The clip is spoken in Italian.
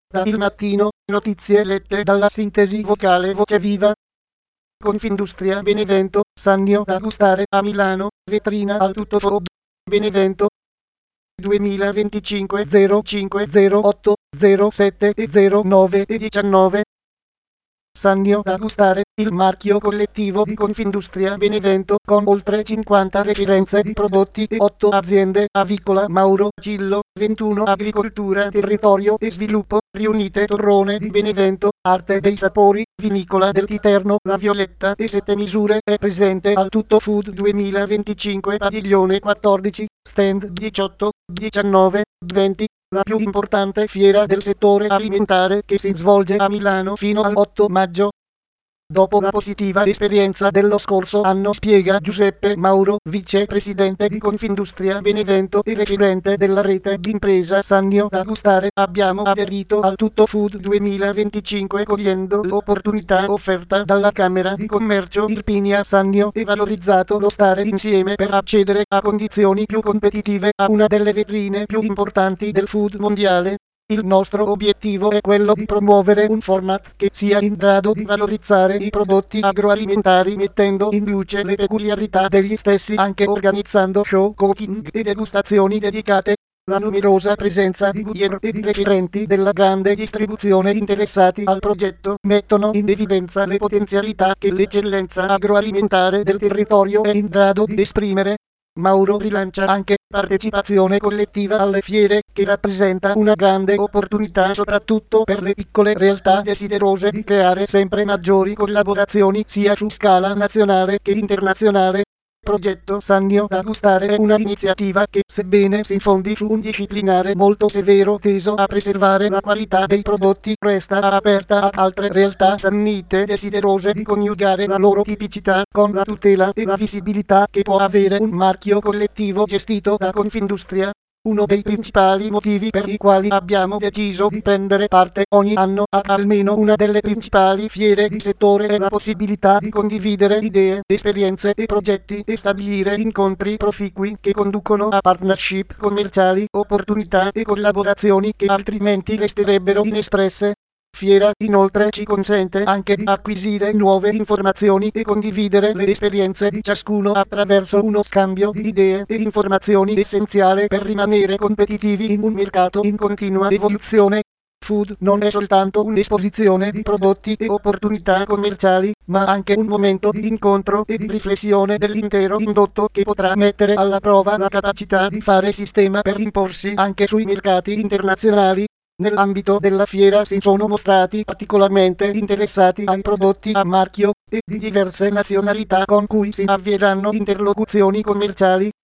Da Il Mattino, notizie lette dalla sintesi vocale Voce Viva. Confindustria Benevento, Sannio da gustare a Milano, vetrina al tutto food. Benevento 2025 05 08 07 09 e 19. Sannio da gustare, il marchio collettivo di Confindustria Benevento con oltre 50 referenze di prodotti e 8 aziende: Avicola Mauro Gillo, 21 Agricoltura, Territorio e Sviluppo, riunite Torrone di Benevento, Arte dei Sapori, Vinicola del Titerno, La Violetta e 7 Misure è presente al Tutto Food 2025 Padiglione 14, stand 18, 19, 20. La più importante fiera del settore alimentare che si svolge a Milano fino al 8 maggio. Dopo la positiva esperienza dello scorso anno, spiega Giuseppe Mauro, vicepresidente di Confindustria Benevento e referente della rete d'impresa Sannio da gustare, abbiamo aderito al Tutto Food 2025 cogliendo l'opportunità offerta dalla Camera di Commercio Irpinia Sannio e valorizzato lo stare insieme per accedere a condizioni più competitive a una delle vetrine più importanti del food mondiale. Il nostro obiettivo è quello di promuovere un format che sia in grado di valorizzare i prodotti agroalimentari mettendo in luce le peculiarità degli stessi, anche organizzando show cooking e degustazioni dedicate. La numerosa presenza di goodier e di referenti della grande distribuzione interessati al progetto mettono in evidenza le potenzialità che l'eccellenza agroalimentare del territorio è in grado di esprimere. Mauro rilancia anche partecipazione collettiva alle fiere, che rappresenta una grande opportunità soprattutto per le piccole realtà desiderose di creare sempre maggiori collaborazioni sia su scala nazionale che internazionale. Progetto Sannio da gustare è una iniziativa che, sebbene si fondi su un disciplinare molto severo teso a preservare la qualità dei prodotti, resta aperta ad altre realtà sannite desiderose di coniugare la loro tipicità con la tutela e la visibilità che può avere un marchio collettivo gestito da Confindustria. Uno dei principali motivi per i quali abbiamo deciso di prendere parte ogni anno a almeno una delle principali fiere di settore è la possibilità di condividere idee, esperienze e progetti e stabilire incontri proficui che conducono a partnership commerciali, opportunità e collaborazioni che altrimenti resterebbero inespresse. Fiera inoltre ci consente anche di acquisire nuove informazioni e condividere le esperienze di ciascuno attraverso uno scambio di idee e informazioni essenziale per rimanere competitivi in un mercato in continua evoluzione. Food non è soltanto un'esposizione di prodotti e opportunità commerciali, ma anche un momento di incontro e di riflessione dell'intero indotto che potrà mettere alla prova la capacità di fare sistema per imporsi anche sui mercati internazionali. Nell'ambito della fiera si sono mostrati particolarmente interessati ai prodotti a marchio e di diverse nazionalità con cui si avvieranno interlocuzioni commerciali.